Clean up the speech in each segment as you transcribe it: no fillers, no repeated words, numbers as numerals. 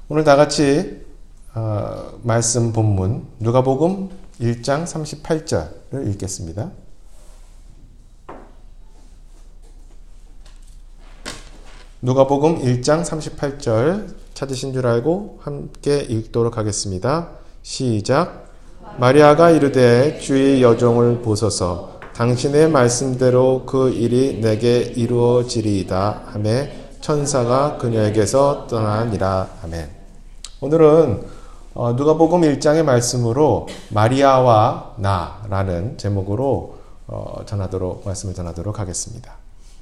오늘 다 같이 말씀 본문 누가복음 1장 38절을 읽겠습니다. 누가복음 1장 38절 찾으신 줄 알고 함께 읽도록 하겠습니다. 시작. 마리아가 이르되 주의 여종을 보소서 당신의 말씀대로 그 일이 내게 이루어지리이다 하매 천사가 그녀에게서 떠나니라. 아멘. 오늘은 누가복음 1장의 말씀으로 마리아와 나라는 제목으로 말씀을 전하도록 하겠습니다.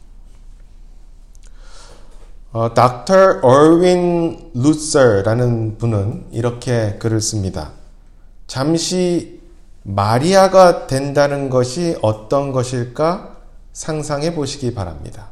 Dr. Erwin Lutzer라는 분은 이렇게 글을 씁니다. 잠시 마리아가 된다는 것이 어떤 것일까 상상해 보시기 바랍니다.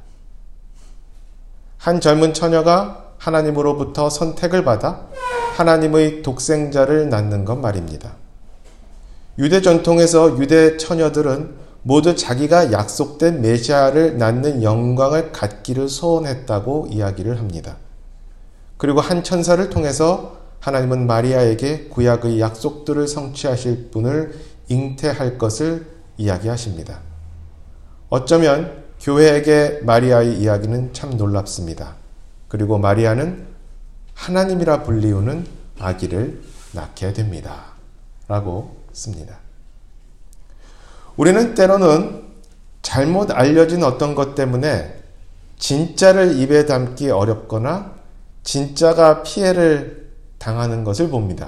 한 젊은 처녀가 하나님으로부터 선택을 받아 하나님의 독생자를 낳는 것 말입니다. 유대 전통에서 유대 처녀들은 모두 자기가 약속된 메시아를 낳는 영광을 갖기를 소원했다고 이야기를 합니다. 그리고 한 천사를 통해서 하나님은 마리아에게 구약의 약속들을 성취하실 분을 잉태할 것을 이야기하십니다. 어쩌면 교회에게 마리아의 이야기는 참 놀랍습니다. 그리고 마리아는 하나님이라 불리우는 아기를 낳게 됩니다. 라고 씁니다. 우리는 때로는 잘못 알려진 어떤 것 때문에 진짜를 입에 담기 어렵거나 진짜가 피해를 당하는 것을 봅니다.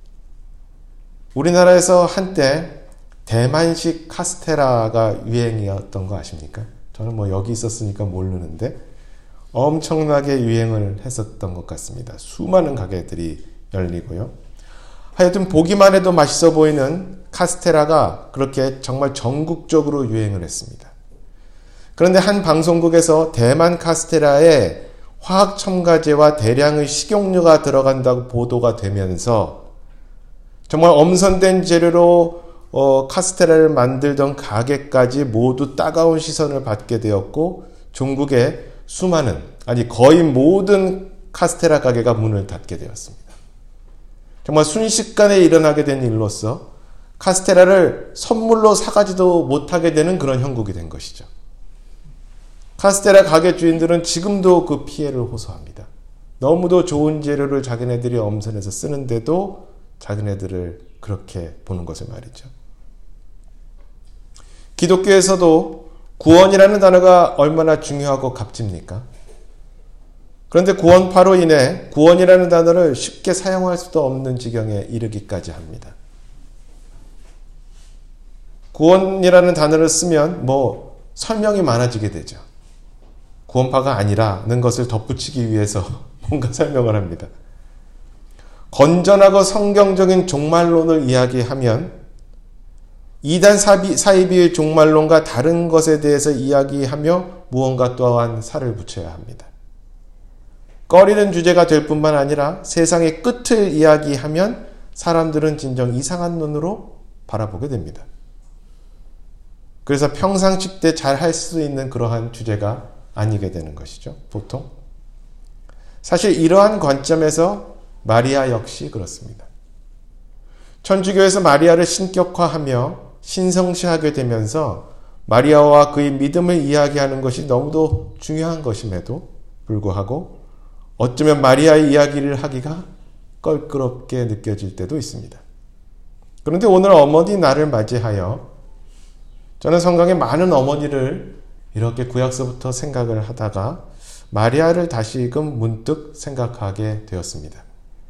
우리나라에서 한때 대만식 카스테라가 유행이었던 거 아십니까? 저는 여기 있었으니까 모르는데 엄청나게 유행을 했었던 것 같습니다. 수많은 가게들이 열리고요. 하여튼 보기만 해도 맛있어 보이는 카스테라가 그렇게 정말 전국적으로 유행을 했습니다. 그런데 한 방송국에서 대만 카스테라에 화학 첨가제와 대량의 식용유가 들어간다고 보도가 되면서 정말 엄선된 재료로 카스테라를 만들던 가게까지 모두 따가운 시선을 받게 되었고 중국의 수많은, 아니 거의 모든 카스테라 가게가 문을 닫게 되었습니다. 정말 순식간에 일어나게 된 일로서 카스테라를 선물로 사가지도 못하게 되는 그런 형국이 된 것이죠. 카스테라 가게 주인들은 지금도 그 피해를 호소합니다. 너무도 좋은 재료를 자기네들이 엄선해서 쓰는데도 자기네들을 그렇게 보는 것을 말이죠. 기독교에서도 구원이라는 단어가 얼마나 중요하고 값집니까? 그런데 구원파로 인해 구원이라는 단어를 쉽게 사용할 수도 없는 지경에 이르기까지 합니다. 구원이라는 단어를 쓰면 설명이 많아지게 되죠. 구원파가 아니라는 것을 덧붙이기 위해서 뭔가 설명을 합니다. 건전하고 성경적인 종말론을 이야기하면 이단 사이비의 종말론과 다른 것에 대해서 이야기하며 무언가 또한 살을 붙여야 합니다. 꺼리는 주제가 될 뿐만 아니라 세상의 끝을 이야기하면 사람들은 진정 이상한 눈으로 바라보게 됩니다. 그래서 평상시 때 잘 할 수 있는 그러한 주제가 아니게 되는 것이죠. 보통. 사실 이러한 관점에서 마리아 역시 그렇습니다. 천주교에서 마리아를 신격화하며 신성시하게 되면서 마리아와 그의 믿음을 이야기하는 것이 너무도 중요한 것임에도 불구하고 어쩌면 마리아의 이야기를 하기가 껄끄럽게 느껴질 때도 있습니다. 그런데 오늘 어머니 날을 맞이하여 저는 성경의 많은 어머니를 이렇게 구약서부터 생각을 하다가 마리아를 다시금 문득 생각하게 되었습니다.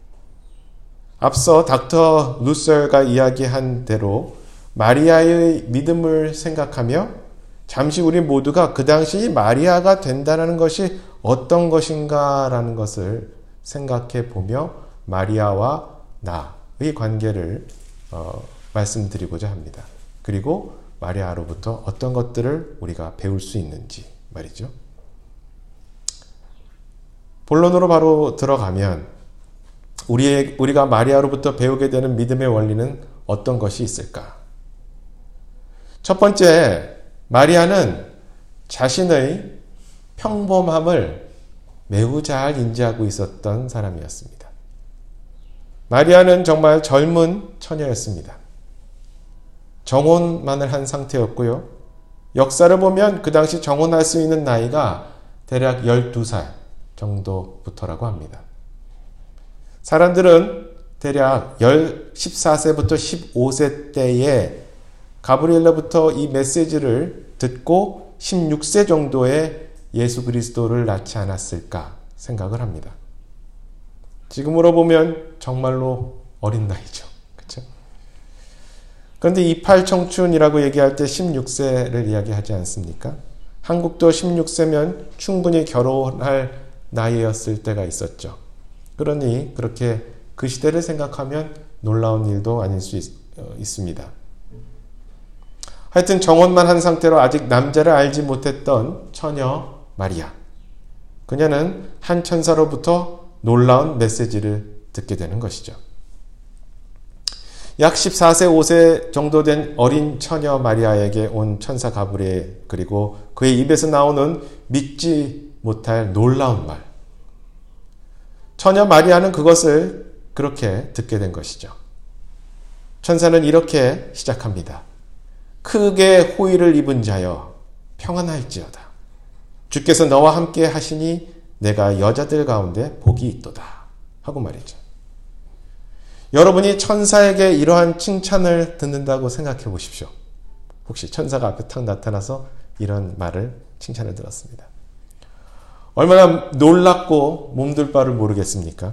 앞서 닥터 루서가 이야기한 대로 마리아의 믿음을 생각하며 잠시 우리 모두가 그 당시 마리아가 된다는 것이 어떤 것인가라는 것을 생각해 보며 마리아와 나의 관계를 말씀드리고자 합니다. 그리고 마리아로부터 어떤 것들을 우리가 배울 수 있는지 말이죠. 본론으로 바로 들어가면 우리가 마리아로부터 배우게 되는 믿음의 원리는 어떤 것이 있을까? 첫 번째, 마리아는 자신의 평범함을 매우 잘 인지하고 있었던 사람이었습니다. 마리아는 정말 젊은 처녀였습니다. 정혼만을 한 상태였고요. 역사를 보면 그 당시 정혼할 수 있는 나이가 대략 12살 정도부터라고 합니다. 사람들은 대략 14세부터 15세 때에 가브리엘로부터 이 메시지를 듣고 16세 정도에 예수 그리스도를 낳지 않았을까 생각을 합니다. 지금으로 보면 정말로 어린 나이죠. 그렇죠? 그런데 이팔청춘이라고 얘기할 때 16세를 이야기하지 않습니까? 한국도 16세면 충분히 결혼할 나이였을 때가 있었죠. 그러니 그렇게 그 시대를 생각하면 놀라운 일도 아닐 수 있습니다. 하여튼 정혼만 한 상태로 아직 남자를 알지 못했던 처녀 마리아. 그녀는 한 천사로부터 놀라운 메시지를 듣게 되는 것이죠. 약 14세, 5세 정도 된 어린 처녀 마리아에게 온 천사 가브리엘, 그리고 그의 입에서 나오는 믿지 못할 놀라운 말. 처녀 마리아는 그것을 그렇게 듣게 된 것이죠. 천사는 이렇게 시작합니다. 크게 호의를 입은 자여 평안할지어다. 주께서 너와 함께 하시니 내가 여자들 가운데 복이 있도다 하고 말이죠. 여러분이 천사에게 이러한 칭찬을 듣는다고 생각해 보십시오. 혹시 천사가 앞에 탁 나타나서 이런 말을 칭찬을 들었습니다. 얼마나 놀랍고 몸둘 바를 모르겠습니까?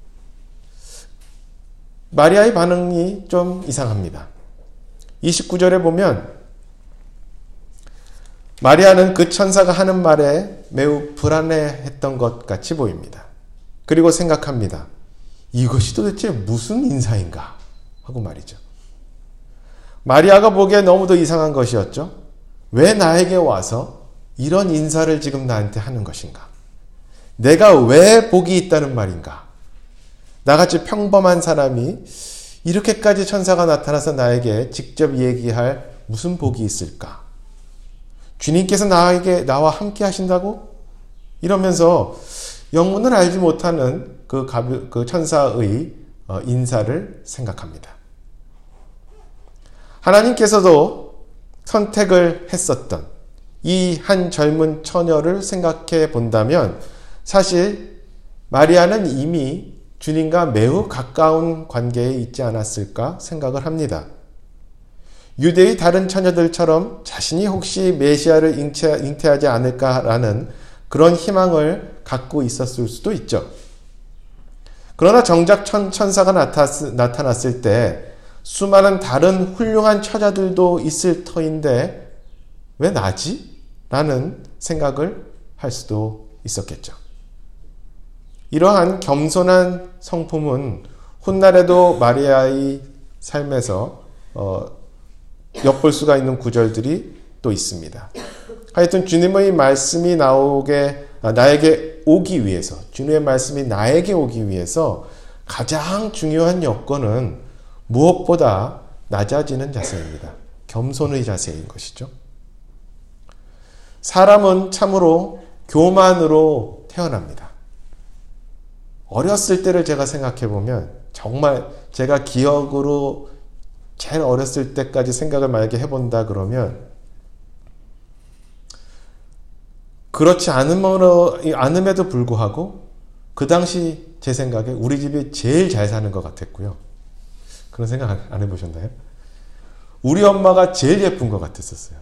마리아의 반응이 좀 이상합니다. 29절에 보면 마리아는 그 천사가 하는 말에 매우 불안해했던 것 같이 보입니다. 그리고 생각합니다. 이것이 도대체 무슨 인사인가 하고 말이죠. 마리아가 보기에 너무도 이상한 것이었죠. 왜 나에게 와서 이런 인사를 지금 나한테 하는 것인가? 내가 왜 복이 있다는 말인가? 나같이 평범한 사람이 이렇게까지 천사가 나타나서 나에게 직접 얘기할 무슨 복이 있을까? 주님께서 나와 함께 하신다고? 이러면서 영문을 알지 못하는 그 천사의 인사를 생각합니다. 하나님께서도 선택을 했었던 이 한 젊은 처녀를 생각해 본다면 사실 마리아는 이미 주님과 매우 가까운 관계에 있지 않았을까 생각을 합니다. 유대의 다른 처녀들처럼 자신이 혹시 메시아를 잉태하지 않을까라는 그런 희망을 갖고 있었을 수도 있죠. 그러나 정작 천사가 나타났을 때 수많은 다른 훌륭한 처자들도 있을 터인데 왜 나지? 라는 생각을 할 수도 있었겠죠. 이러한 겸손한 성품은 훗날에도 마리아의 삶에서 엿볼 수가 있는 구절들이 또 있습니다. 하여튼 주님의 말씀이 나에게 오기 위해서, 주님의 말씀이 나에게 오기 위해서 가장 중요한 여건은 무엇보다 낮아지는 자세입니다. 겸손의 자세인 것이죠. 사람은 참으로 교만으로 태어납니다. 어렸을 때를 제가 생각해 보면 정말 제가 기억으로 제일 어렸을 때까지 생각을 만약에 해본다 그러면 그렇지 않음에도 불구하고 그 당시 제 생각에 우리 집이 제일 잘 사는 것 같았고요. 그런 생각 안 해보셨나요? 우리 엄마가 제일 예쁜 것 같았었어요.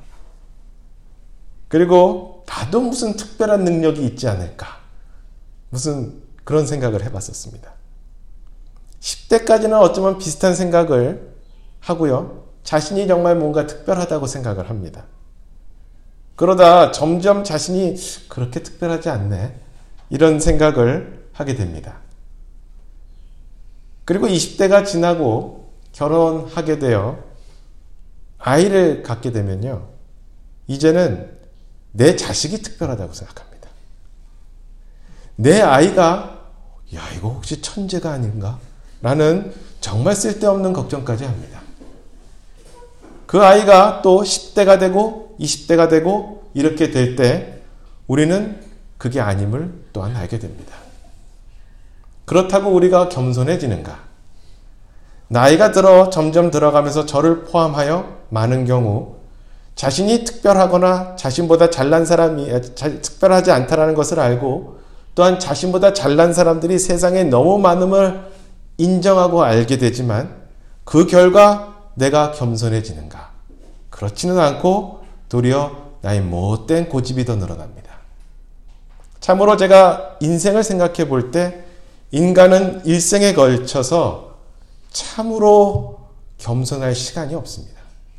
그리고 나도 무슨 특별한 능력이 있지 않을까. 무슨 그런 생각을 해봤었습니다. 10대까지는 어쩌면 비슷한 생각을 하고요. 자신이 정말 뭔가 특별하다고 생각을 합니다. 그러다 점점 자신이 그렇게 특별하지 않네. 이런 생각을 하게 됩니다. 그리고 20대가 지나고 결혼하게 되어 아이를 갖게 되면요. 이제는 내 자식이 특별하다고 생각합니다. 내 아이가 야 이거 혹시 천재가 아닌가? 라는 정말 쓸데없는 걱정까지 합니다. 그 아이가 또 10대가 되고 20대가 되고 이렇게 될 때 우리는 그게 아님을 또한 알게 됩니다. 그렇다고 우리가 겸손해지는가? 나이가 들어 점점 들어가면서 저를 포함하여 많은 경우 자신이 특별하거나 자신보다 잘난 사람이 특별하지 않다라는 것을 알고 또한 자신보다 잘난 사람들이 세상에 너무 많음을 인정하고 알게 되지만 그 결과 내가 겸손해지는가? 그렇지는 않고 도리어 나의 못된 고집이 더 늘어납니다. 참으로 제가 인생을 생각해 볼 때 인간은 일생에 걸쳐서 참으로 겸손할 시간이 없습니다.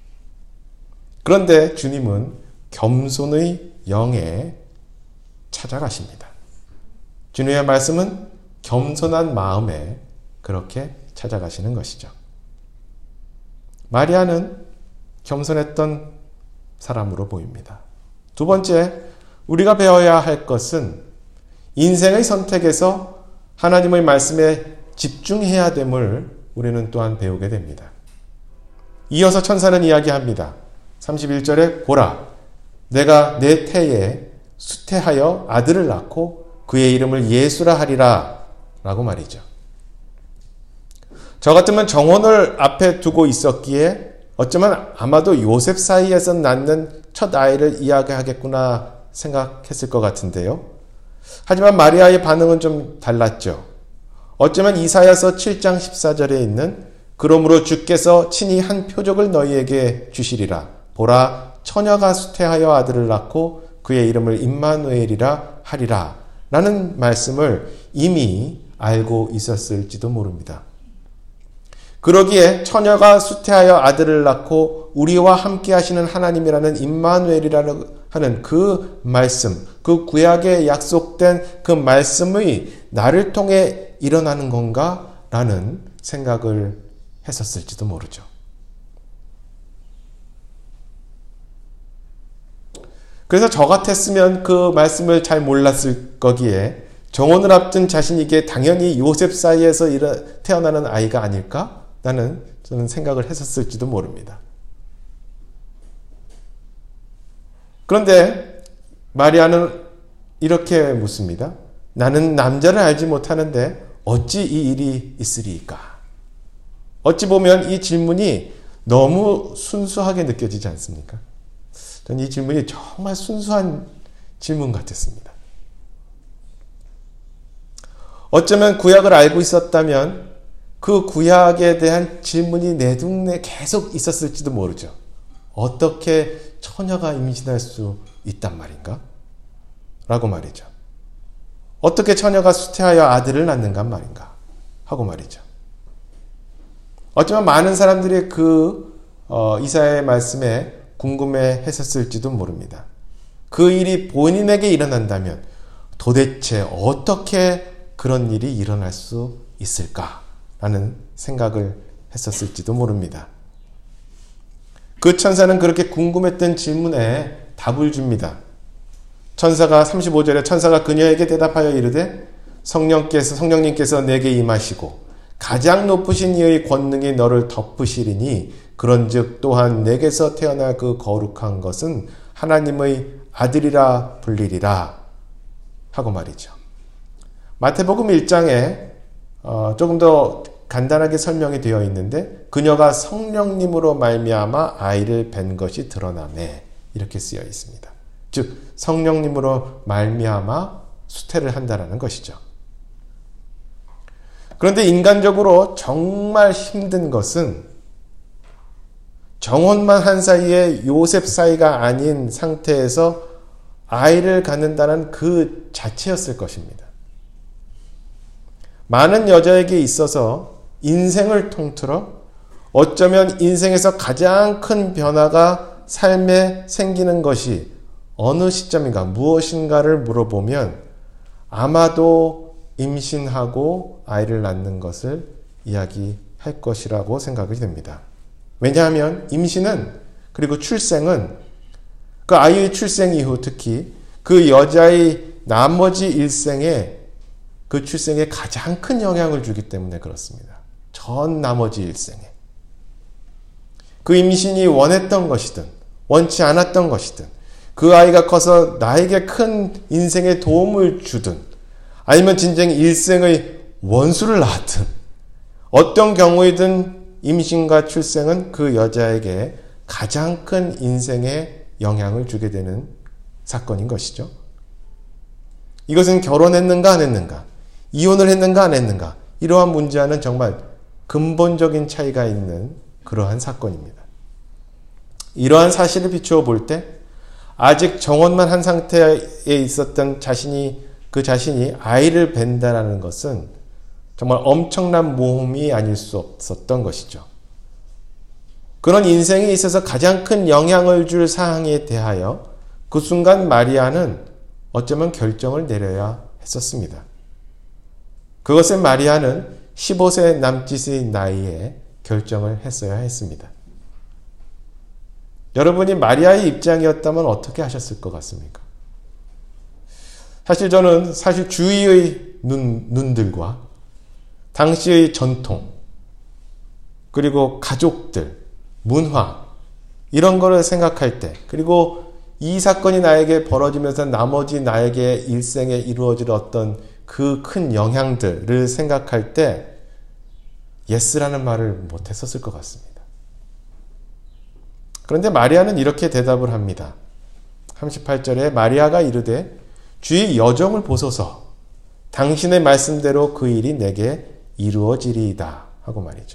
그런데 주님은 겸손의 영에 찾아가십니다. 주님의 말씀은 겸손한 마음에 그렇게 찾아가시는 것이죠. 마리아는 겸손했던 사람으로 보입니다. 두 번째, 우리가 배워야 할 것은 인생의 선택에서 하나님의 말씀에 집중해야 됨을 우리는 또한 배우게 됩니다. 이어서 천사는 이야기합니다. 31절에 보라, 내가 내 태에 수태하여 아들을 낳고 그의 이름을 예수라 하리라 라고 말이죠. 저 같으면 정혼을 앞에 두고 있었기에 어쩌면 아마도 요셉 사이에서 낳는 첫 아이를 이야기하겠구나 생각했을 것 같은데요. 하지만 마리아의 반응은 좀 달랐죠. 어쩌면 이사야서 7장 14절에 있는 그러므로 주께서 친히 한 표적을 너희에게 주시리라. 보라, 처녀가 수태하여 아들을 낳고 그의 이름을 임마누엘이라 하리라 라는 말씀을 이미 알고 있었을지도 모릅니다. 그러기에 처녀가 수태하여 아들을 낳고 우리와 함께 하시는 하나님이라는 임마누엘이라는 하는 그 말씀, 그 구약에 약속된 그 말씀이 나를 통해 일어나는 건가? 라는 생각을 했었을지도 모르죠. 그래서 저 같았으면 그 말씀을 잘 몰랐을 거기에 정혼을 앞둔 자신에게 당연히 요셉 사이에서 태어나는 아이가 아닐까? 라는 저는 생각을 했었을지도 모릅니다. 그런데 마리아는 이렇게 묻습니다. 나는 남자를 알지 못하는데 어찌 이 일이 있으리이까? 어찌 보면 이 질문이 너무 순수하게 느껴지지 않습니까? 저는 이 질문이 정말 순수한 질문 같았습니다. 어쩌면 구약을 알고 있었다면 그 구약에 대한 질문이 내둥내 계속 있었을지도 모르죠. 어떻게 처녀가 임신할 수 있단 말인가? 라고 말이죠. 어떻게 처녀가 수태하여 아들을 낳는가 말인가? 하고 말이죠. 어쩌면 많은 사람들이 이사야의 말씀에 궁금해 했었을지도 모릅니다. 그 일이 본인에게 일어난다면 도대체 어떻게 그런 일이 일어날 수 있을까? 라는 생각을 했었을지도 모릅니다. 그 천사는 그렇게 궁금했던 질문에 답을 줍니다. 천사가 35절에 천사가 그녀에게 대답하여 이르되 성령님께서 내게 임하시고 가장 높으신 이의 권능이 너를 덮으시리니 그런즉 또한 내게서 태어날 그 거룩한 것은 하나님의 아들이라 불리리라 하고 말이죠. 마태복음 1장에 조금 더 간단하게 설명이 되어 있는데 그녀가 성령님으로 말미암아 아이를 뵌 것이 드러나매 이렇게 쓰여 있습니다. 즉 성령님으로 말미암아 수태를 한다라는 것이죠. 그런데 인간적으로 정말 힘든 것은 정혼만 한 사이에 요셉 사이가 아닌 상태에서 아이를 갖는다는 그 자체였을 것입니다. 많은 여자에게 있어서 인생을 통틀어 어쩌면 인생에서 가장 큰 변화가 삶에 생기는 것이 어느 시점인가 무엇인가를 물어보면 아마도 임신하고 아이를 낳는 것을 이야기할 것이라고 생각이 됩니다. 왜냐하면 임신은 그리고 출생은 그 아이의 출생 이후 특히 그 여자의 나머지 일생에 그 출생에 가장 큰 영향을 주기 때문에 그렇습니다. 전 나머지 일생에. 그 임신이 원했던 것이든 원치 않았던 것이든 그 아이가 커서 나에게 큰 인생에 도움을 주든 아니면 진정 일생의 원수를 낳았든 어떤 경우이든 임신과 출생은 그 여자에게 가장 큰 인생에 영향을 주게 되는 사건인 것이죠. 이것은 결혼했는가 안 했는가, 이혼을 했는가 안 했는가, 이러한 문제와는 정말 근본적인 차이가 있는 그러한 사건입니다. 이러한 사실을 비추어 볼 때 아직 정혼만 한 상태에 있었던 그 자신이 아이를 뵌다라는 것은 정말 엄청난 모험이 아닐 수 없었던 것이죠. 그런 인생에 있어서 가장 큰 영향을 줄 사항에 대하여 그 순간 마리아는 어쩌면 결정을 내려야 했었습니다. 그것을 마리아는 15세 남짓의 나이에 결정을 했어야 했습니다. 여러분이 마리아의 입장이었다면 어떻게 하셨을 것 같습니까? 사실 저는 주위의 눈들과 당시의 전통, 그리고 가족들, 문화, 이런 거를 생각할 때, 그리고 이 사건이 나에게 벌어지면서 나머지 나에게 일생에 이루어질 어떤 그 큰 영향들을 생각할 때 예스라는 말을 못했었을 것 같습니다. 그런데 마리아는 이렇게 대답을 합니다. 38절에 마리아가 이르되 주의 여정을 보소서 당신의 말씀대로 그 일이 내게 이루어지리이다 하고 말이죠.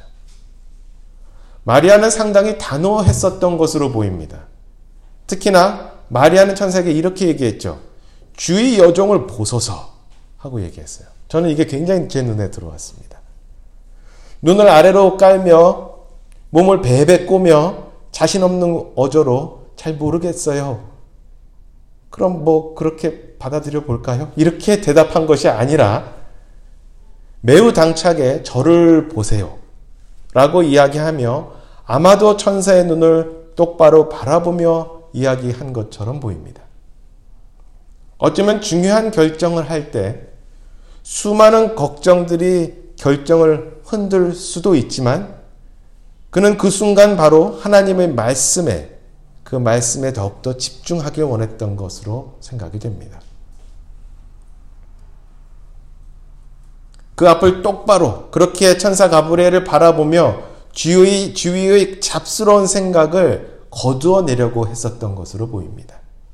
마리아는 상당히 단호했었던 것으로 보입니다. 특히나 마리아는 천사에게 이렇게 얘기했죠. 주의 여정을 보소서 하고 얘기했어요. 저는 이게 굉장히 제 눈에 들어왔습니다. 눈을 아래로 깔며 몸을 베베 꼬며 자신 없는 어조로 잘 모르겠어요. 그럼 그렇게 받아들여 볼까요? 이렇게 대답한 것이 아니라 매우 당차게 저를 보세요 라고 이야기하며 아마도 천사의 눈을 똑바로 바라보며 이야기한 것처럼 보입니다. 어쩌면 중요한 결정을 할 때 수많은 걱정들이 결정을 흔들 수도 있지만 그는 그 순간 바로 하나님의 말씀에, 그 말씀에 더욱더 집중하길 원했던 것으로 생각이 됩니다. 그 앞을 똑바로 그렇게 천사 가브리엘을 바라보며 주위의 잡스러운 생각을 거두어내려고 했었던 것으로 보입니다.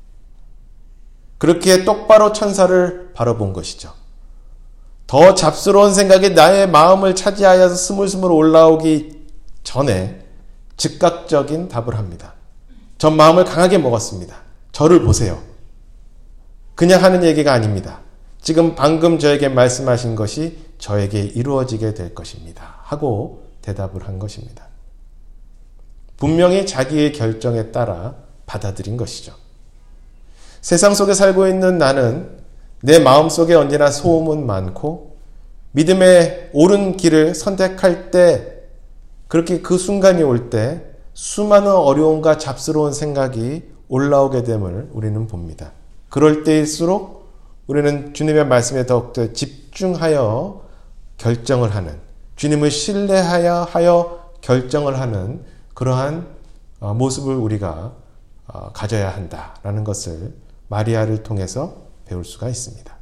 그렇게 똑바로 천사를 바라본 것이죠. 더 잡스러운 생각이 나의 마음을 차지하여서 스물스물 올라오기 전에 즉각적인 답을 합니다. 전 마음을 강하게 먹었습니다. 저를 보세요. 그냥 하는 얘기가 아닙니다. 지금 방금 저에게 말씀하신 것이 저에게 이루어지게 될 것입니다. 하고 대답을 한 것입니다. 분명히 자기의 결정에 따라 받아들인 것이죠. 세상 속에 살고 있는 나는 내 마음속에 언제나 소음은 많고 믿음의 옳은 길을 선택할 때 그렇게 그 순간이 올 때 수많은 어려움과 잡스러운 생각이 올라오게 됨을 우리는 봅니다. 그럴 때일수록 우리는 주님의 말씀에 더욱더 집중하여 결정을 하는, 주님을 신뢰하여 결정을 하는 그러한 모습을 우리가 가져야 한다라는 것을 마리아를 통해서 배울 수가 있습니다.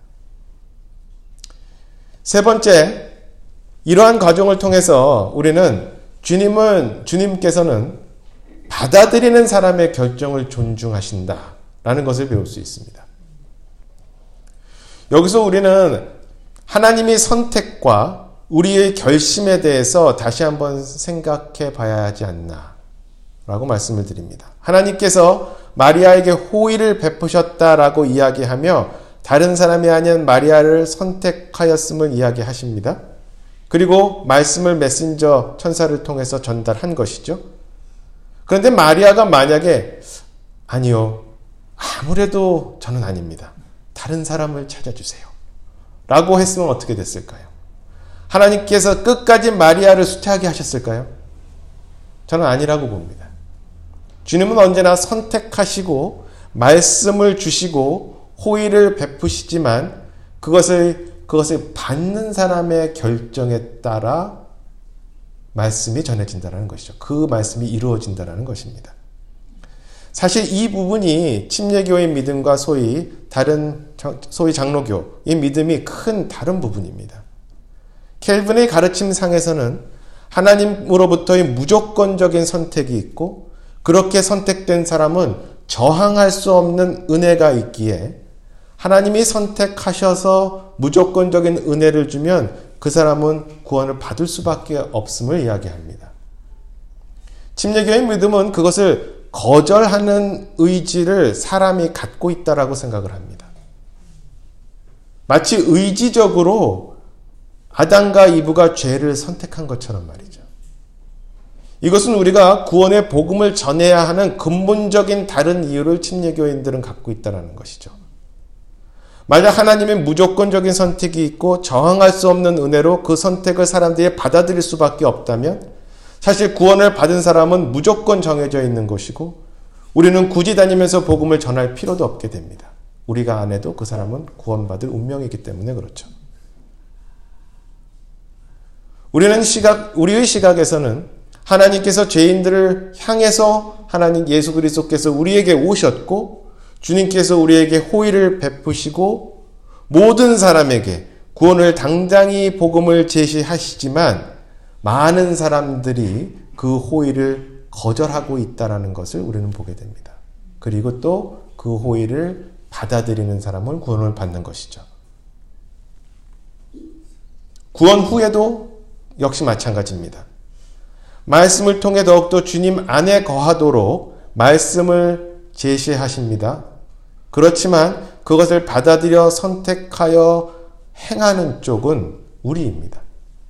세 번째, 이러한 과정을 통해서 우리는 주님께서는 받아들이는 사람의 결정을 존중하신다라는 것을 배울 수 있습니다. 여기서 우리는 하나님의 선택과 우리의 결심에 대해서 다시 한번 생각해 봐야 하지 않나 라고 말씀을 드립니다. 하나님께서 마리아에게 호의를 베푸셨다라고 이야기하며 다른 사람이 아닌 마리아를 선택하였음을 이야기하십니다. 그리고 말씀을 메신저 천사를 통해서 전달한 것이죠. 그런데 마리아가 만약에 아니요, 아무래도 저는 아닙니다. 다른 사람을 찾아주세요. 라고 했으면 어떻게 됐을까요? 하나님께서 끝까지 마리아를 수태하게 하셨을까요? 저는 아니라고 봅니다. 주님은 언제나 선택하시고 말씀을 주시고 호의를 베푸시지만 그것을 받는 사람의 결정에 따라 말씀이 전해진다는 것이죠. 그 말씀이 이루어진다는 것입니다. 사실 이 부분이 침례교의 믿음과 소위 장로교의 믿음이 큰 다른 부분입니다. 켈빈의 가르침상에서는 하나님으로부터의 무조건적인 선택이 있고 그렇게 선택된 사람은 저항할 수 없는 은혜가 있기에 하나님이 선택하셔서 무조건적인 은혜를 주면 그 사람은 구원을 받을 수밖에 없음을 이야기합니다. 침례교의 믿음은 그것을 거절하는 의지를 사람이 갖고 있다라고 생각을 합니다. 마치 의지적으로 아담과 이브가 죄를 선택한 것처럼 말이죠. 이것은 우리가 구원의 복음을 전해야 하는 근본적인 다른 이유를 침례교인들은 갖고 있다는 것이죠. 만약 하나님의 무조건적인 선택이 있고 저항할 수 없는 은혜로 그 선택을 사람들이 받아들일 수밖에 없다면 사실 구원을 받은 사람은 무조건 정해져 있는 것이고 우리는 굳이 다니면서 복음을 전할 필요도 없게 됩니다. 우리가 안 해도 그 사람은 구원받을 운명이기 때문에 그렇죠. 우리의 시각에서는 하나님께서 죄인들을 향해서 하나님 예수 그리스도께서 우리에게 오셨고 주님께서 우리에게 호의를 베푸시고 모든 사람에게 구원을 당당히 복음을 제시하시지만 많은 사람들이 그 호의를 거절하고 있다는 것을 우리는 보게 됩니다. 그리고 또 그 호의를 받아들이는 사람은 구원을 받는 것이죠. 구원 후에도 역시 마찬가지입니다. 말씀을 통해 더욱더 주님 안에 거하도록 말씀을 제시하십니다. 그렇지만 그것을 받아들여 선택하여 행하는 쪽은 우리입니다.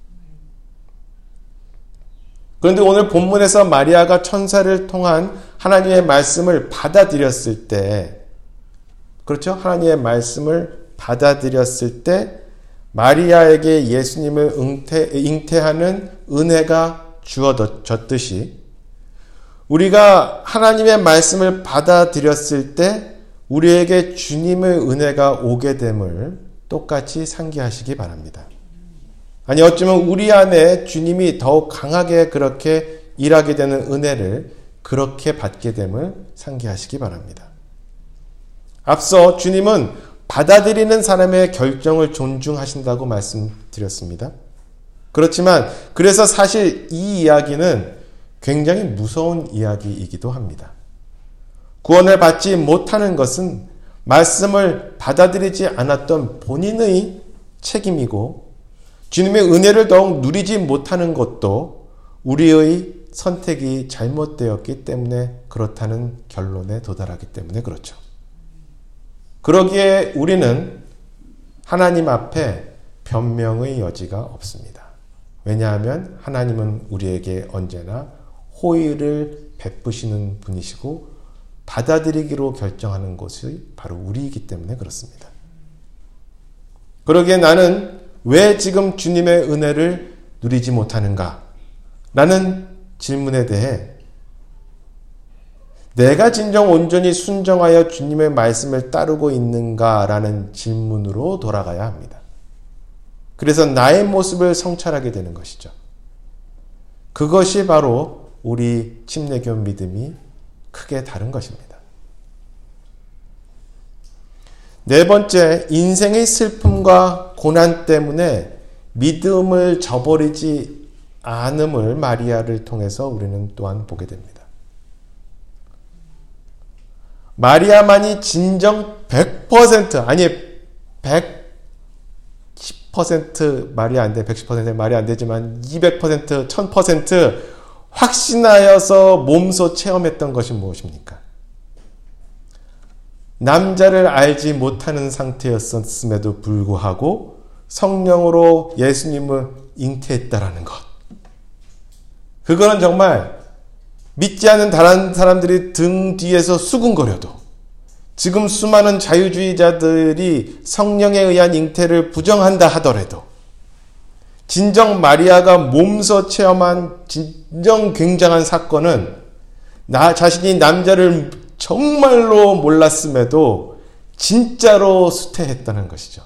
그런데 오늘 본문에서 마리아가 천사를 통한 하나님의 말씀을 받아들였을 때, 그렇죠? 하나님의 말씀을 받아들였을 때 마리아에게 예수님을 잉태하는 은혜가 주어졌듯이 우리가 하나님의 말씀을 받아들였을 때 우리에게 주님의 은혜가 오게 됨을 똑같이 상기하시기 바랍니다. 아니 어쩌면 우리 안에 주님이 더욱 강하게 그렇게 일하게 되는 은혜를 그렇게 받게 됨을 상기하시기 바랍니다. 앞서 주님은 받아들이는 사람의 결정을 존중하신다고 말씀드렸습니다. 그렇지만 그래서 사실 이 이야기는 굉장히 무서운 이야기이기도 합니다. 구원을 받지 못하는 것은 말씀을 받아들이지 않았던 본인의 책임이고 주님의 은혜를 더욱 누리지 못하는 것도 우리의 선택이 잘못되었기 때문에 그렇다는 결론에 도달하기 때문에 그렇죠. 그러기에 우리는 하나님 앞에 변명의 여지가 없습니다. 왜냐하면 하나님은 우리에게 언제나 호의를 베푸시는 분이시고 받아들이기로 결정하는 것이 바로 우리이기 때문에 그렇습니다. 그러기에 나는 왜 지금 주님의 은혜를 누리지 못하는가? 라는 질문에 대해 내가 진정 온전히 순종하여 주님의 말씀을 따르고 있는가라는 질문으로 돌아가야 합니다. 그래서 나의 모습을 성찰하게 되는 것이죠. 그것이 바로 우리 침례교 믿음이 크게 다른 것입니다. 네 번째, 인생의 슬픔과 고난 때문에 믿음을 저버리지 않음을 마리아를 통해서 우리는 또한 보게 됩니다. 마리아만이 진정 100% 아니 110% 말이 안 돼. 110% 말이 안 되지만 200% 1000% 확신하여서 몸소 체험했던 것이 무엇입니까? 남자를 알지 못하는 상태였음에도 불구하고 성령으로 예수님을 잉태했다라는 것. 그거는 정말 믿지 않는 다른 사람들이 등 뒤에서 수군거려도 지금 수많은 자유주의자들이 성령에 의한 잉태를 부정한다 하더라도 진정 마리아가 몸소 체험한 진정 굉장한 사건은 자신이 남자를 정말로 몰랐음에도 진짜로 수태했다는 것이죠.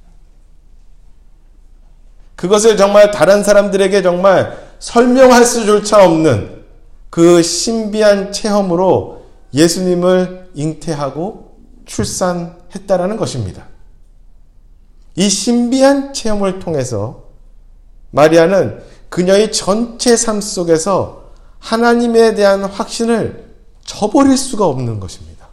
그것을 정말 다른 사람들에게 정말 설명할 수조차 없는 그 신비한 체험으로 예수님을 잉태하고 출산했다라는 것입니다. 이 신비한 체험을 통해서 마리아는 그녀의 전체 삶 속에서 하나님에 대한 확신을 저버릴 수가 없는 것입니다.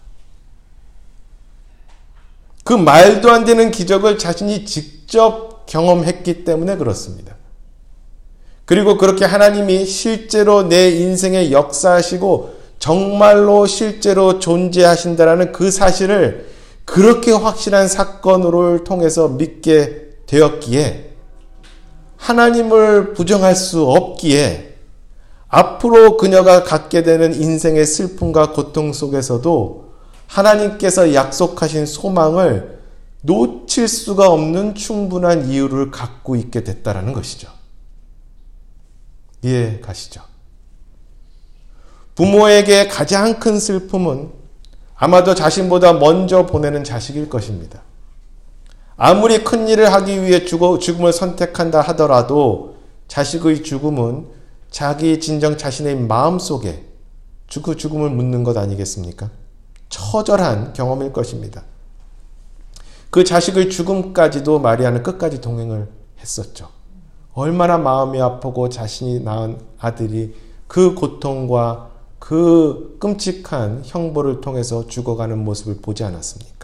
그 말도 안 되는 기적을 자신이 직접 경험했기 때문에 그렇습니다. 그리고 그렇게 하나님이 실제로 내 인생에 역사하시고 정말로 실제로 존재하신다라는 그 사실을 그렇게 확실한 사건을 통해서 믿게 되었기에 하나님을 부정할 수 없기에 앞으로 그녀가 갖게 되는 인생의 슬픔과 고통 속에서도 하나님께서 약속하신 소망을 놓칠 수가 없는 충분한 이유를 갖고 있게 됐다라는 것이죠. 이해 가시죠? 부모에게 가장 큰 슬픔은 아마도 자신보다 먼저 보내는 자식일 것입니다. 아무리 큰 일을 하기 위해 죽음을 선택한다 하더라도 자식의 죽음은 자기 진정 자신의 마음속에 죽음을 묻는 것 아니겠습니까? 처절한 경험일 것입니다. 그 자식의 죽음까지도 마리아는 끝까지 동행을 했었죠. 얼마나 마음이 아프고 자신이 낳은 아들이 그 고통과 그 끔찍한 형벌을 통해서 죽어가는 모습을 보지 않았습니까?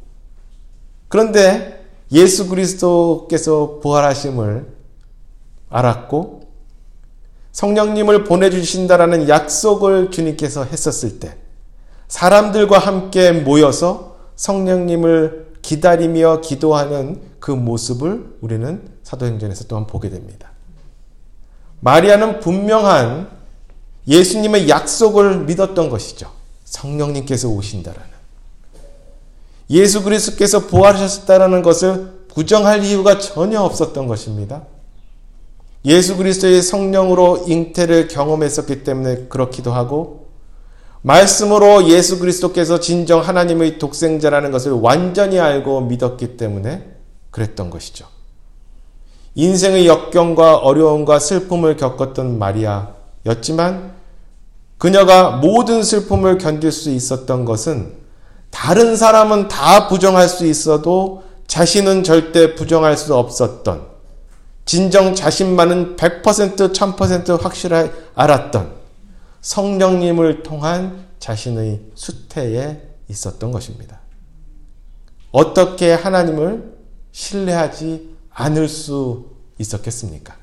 그런데 예수 그리스도께서 부활하심을 알았고 성령님을 보내주신다라는 약속을 주님께서 했었을 때 사람들과 함께 모여서 성령님을 기다리며 기도하는 그 모습을 우리는 사도행전에서 또한 보게 됩니다. 마리아는 분명한 예수님의 약속을 믿었던 것이죠. 성령님께서 오신다라는. 예수 그리스도께서 부활하셨다라는 것을 부정할 이유가 전혀 없었던 것입니다. 예수 그리스도의 성령으로 잉태를 경험했었기 때문에 그렇기도 하고 말씀으로 예수 그리스도께서 진정 하나님의 독생자라는 것을 완전히 알고 믿었기 때문에 그랬던 것이죠. 인생의 역경과 어려움과 슬픔을 겪었던 마리아였지만 그녀가 모든 슬픔을 견딜 수 있었던 것은 다른 사람은 다 부정할 수 있어도 자신은 절대 부정할 수 없었던 진정 자신만은 100% 1000% 확실히 알았던 성령님을 통한 자신의 수태에 있었던 것입니다. 어떻게 하나님을 신뢰하지 않을 수 있었겠습니까?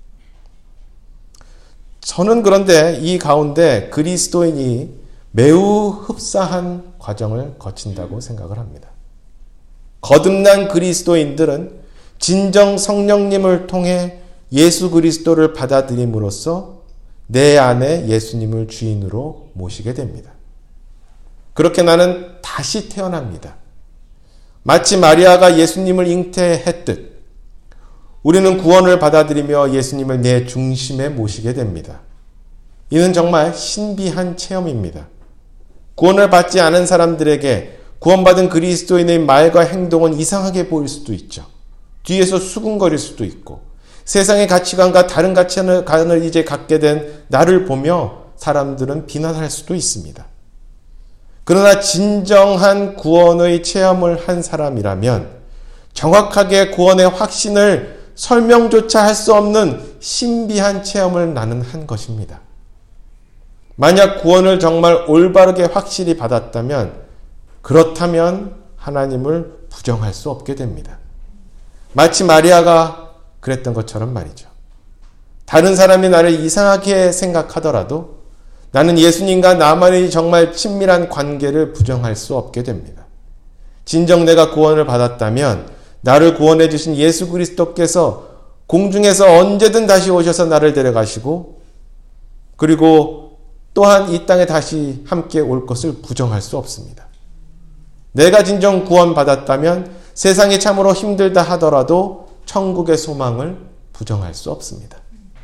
저는 그런데 이 가운데 그리스도인이 매우 흡사한 과정을 거친다고 생각을 합니다. 거듭난 그리스도인들은 진정 성령님을 통해 예수 그리스도를 받아들임으로써 내 안에 예수님을 주인으로 모시게 됩니다. 그렇게 나는 다시 태어납니다. 마치 마리아가 예수님을 잉태했듯 우리는 구원을 받아들이며 예수님을 내 중심에 모시게 됩니다. 이는 정말 신비한 체험입니다. 구원을 받지 않은 사람들에게 구원받은 그리스도인의 말과 행동은 이상하게 보일 수도 있죠. 뒤에서 수군거릴 수도 있고 세상의 가치관과 다른 가치관을 이제 갖게 된 나를 보며 사람들은 비난할 수도 있습니다. 그러나 진정한 구원의 체험을 한 사람이라면 정확하게 구원의 확신을 설명조차 할 수 없는 신비한 체험을 나는 한 것입니다. 만약 구원을 정말 올바르게 확실히 받았다면 그렇다면 하나님을 부정할 수 없게 됩니다. 마치 마리아가 그랬던 것처럼 말이죠. 다른 사람이 나를 이상하게 생각하더라도 나는 예수님과 나만의 정말 친밀한 관계를 부정할 수 없게 됩니다. 진정 내가 구원을 받았다면 나를 구원해 주신 예수 그리스도께서 공중에서 언제든 다시 오셔서 나를 데려가시고 그리고 또한 이 땅에 다시 함께 올 것을 부정할 수 없습니다. 내가 진정 구원받았다면 세상이 참으로 힘들다 하더라도 천국의 소망을 부정할 수 없습니다.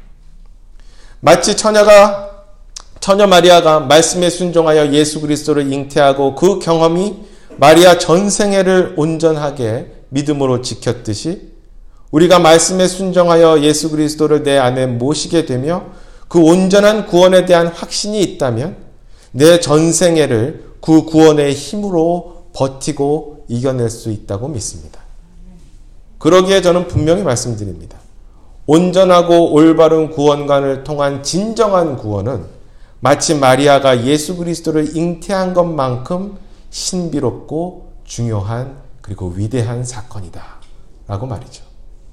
마치 처녀 마리아가 말씀에 순종하여 예수 그리스도를 잉태하고 그 경험이 마리아 전생애를 온전하게 믿음으로 지켰듯이 우리가 말씀에 순종하여 예수 그리스도를 내 안에 모시게 되며 그 온전한 구원에 대한 확신이 있다면 내 전생애를 그 구원의 힘으로 버티고 이겨낼 수 있다고 믿습니다. 그러기에 저는 분명히 말씀드립니다. 온전하고 올바른 구원관을 통한 진정한 구원은 마치 마리아가 예수 그리스도를 잉태한 것만큼 신비롭고 중요한 그리고 위대한 사건이다 라고 말이죠.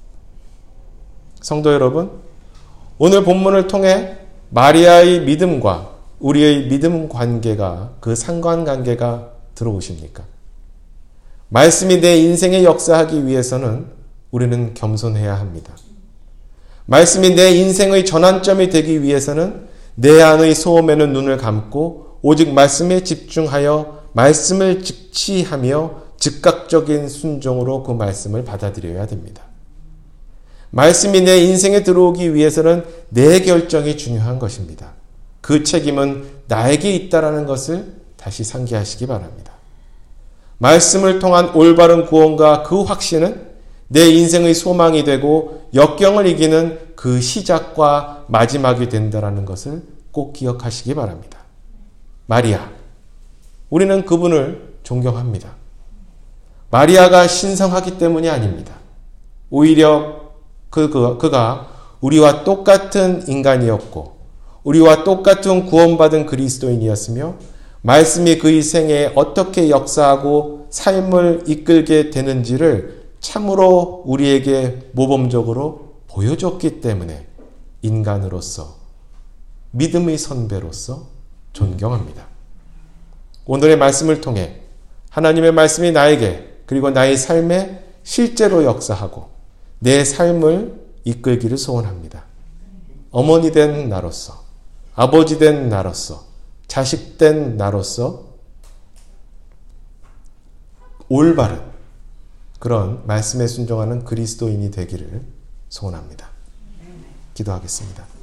성도 여러분, 오늘 본문을 통해 마리아의 믿음과 우리의 믿음 관계가, 그 상관관계가 들어오십니까? 말씀이 내 인생에 역사하기 위해서는 우리는 겸손해야 합니다. 말씀이 내 인생의 전환점이 되기 위해서는 내 안의 소음에는 눈을 감고 오직 말씀에 집중하여 말씀을 직시하며 즉각적인 순종으로 그 말씀을 받아들여야 됩니다. 말씀이 내 인생에 들어오기 위해서는 내 결정이 중요한 것입니다. 그 책임은 나에게 있다라는 것을 다시 상기하시기 바랍니다. 말씀을 통한 올바른 구원과 그 확신은 내 인생의 소망이 되고 역경을 이기는 그 시작과 마지막이 된다라는 것을 꼭 기억하시기 바랍니다. 마리아, 우리는 그분을 존경합니다. 마리아가 신성하기 때문이 아닙니다. 오히려 그가 우리와 똑같은 인간이었고 우리와 똑같은 구원받은 그리스도인이었으며 말씀이 그의 생애에 어떻게 역사하고 삶을 이끌게 되는지를 참으로 우리에게 모범적으로 보여줬기 때문에 인간으로서 믿음의 선배로서 존경합니다. 오늘의 말씀을 통해 하나님의 말씀이 나에게 그리고 나의 삶에 실제로 역사하고 내 삶을 이끌기를 소원합니다. 어머니 된 나로서, 아버지 된 나로서, 자식 된 나로서 올바른 그런 말씀에 순종하는 그리스도인이 되기를 소원합니다. 기도하겠습니다.